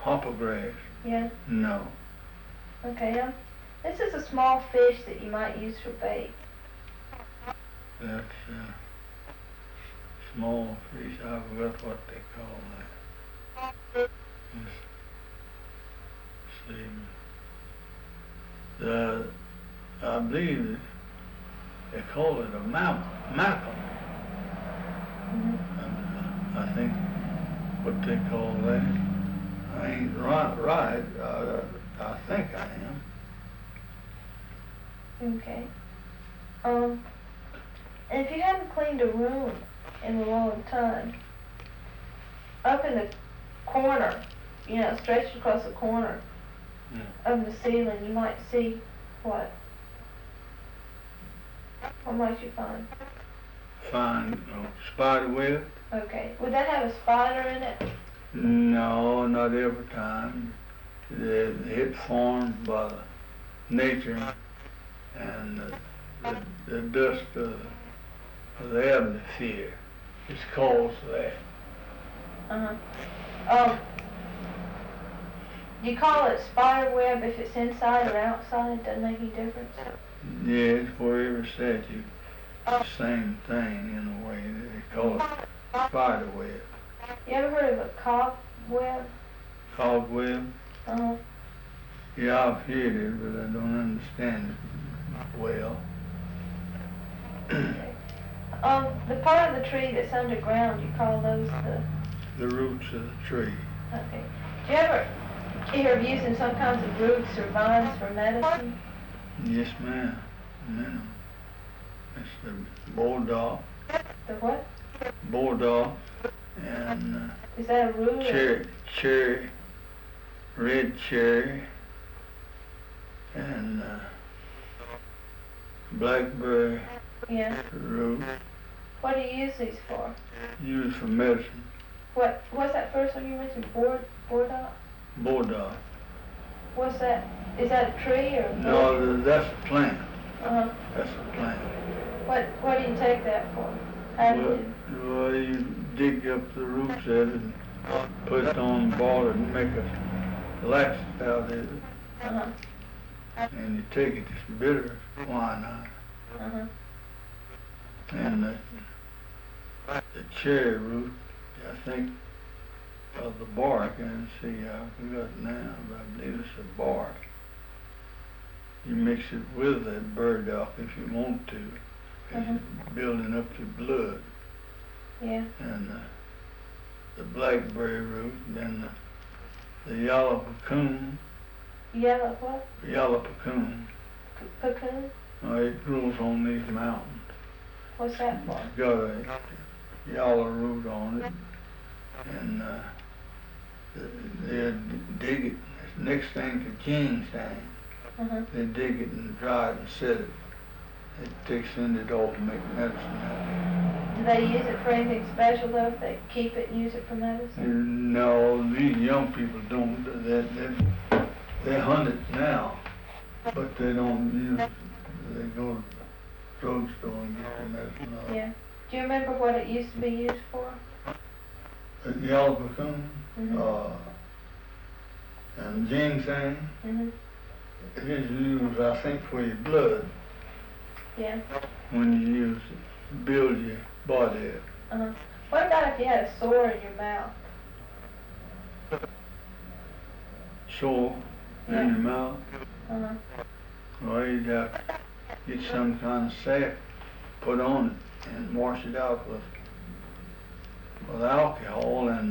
Hoppergrass? Yeah. No. Okay. This is a small fish that you might use for bait. That's small fish. I forgot what they call that. Let's see. I believe they call it a mackerel. Mm-hmm. I think what they call that. I ain't right. I think I am. Okay. And if you haven't cleaned a room in a long time, up in the corner, stretched across the corner of the ceiling, you might see what? What might you find? Find spider web? Okay. Would that have a spider in it? No, not every time. It formed by nature and the dust of the atmosphere. It's caused that. Do you call it spider web if it's inside or outside? Doesn't make any difference. Yeah, it's wherever said you. It's the same thing in a way. They call it spider web. You ever heard of a cobweb? Cobweb? Uh-huh. Yeah, I've heard it, but I don't understand it well. Okay. The part of the tree that's underground, you call those the roots of the tree. Okay. Do you ever hear of using some kinds of roots or vines for medicine? Yes, ma'am. Ma'am. It's the burdock. The what? Burdock and Is that a root? cherry, red cherry, and blackberry root. What do you use these for? Used for medicine. What's that first one you mentioned? Burdock? Burdock. What's that? Is that a tree or? No, that's a plant. Uh-huh. That's a plant. What do you take that for? How do you? Well, you dig up the roots of it and put it on the boil and make a laxative out of it. Uh-huh. And you take it, it's bitter quinine. Uh-huh. And the cherry root, I think, of the bark, and see, I forgot now, but I believe it's the bark. You mix it with that burdock if you want to. It's building up your blood. Yeah. And the blackberry root, then the yellow cocoon. Yellow what? Yellow cocoon. Cocoon? It grows on these mountains. What's that for? It's got a yellow root on it, and they dig it. It's the next thing to ginseng. They dig it and dry it and set it. They send it off and make medicine out of it. Do they use it for anything special though? If they keep it and use it for medicine? No, these young people don't. They hunt it now, but they don't use it. They go to the drugstore and get the medicine out. Yeah. Do you remember what it used to be used for? The yellow cocoon, and ginseng. It is used, I think, for your blood. Yeah. When you use it, build your body up. What about if you had a sore in your mouth? Sore in your mouth? Well, you'd have to get some kind of salve put on it and wash it out with alcohol and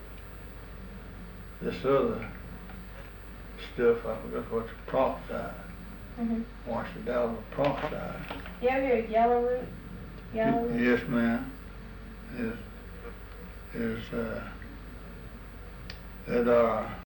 this other stuff, I forgot what's peroxide. Wash it out with peroxide. You ever hear of yellow root? Yellow root? Yes, ma'am. That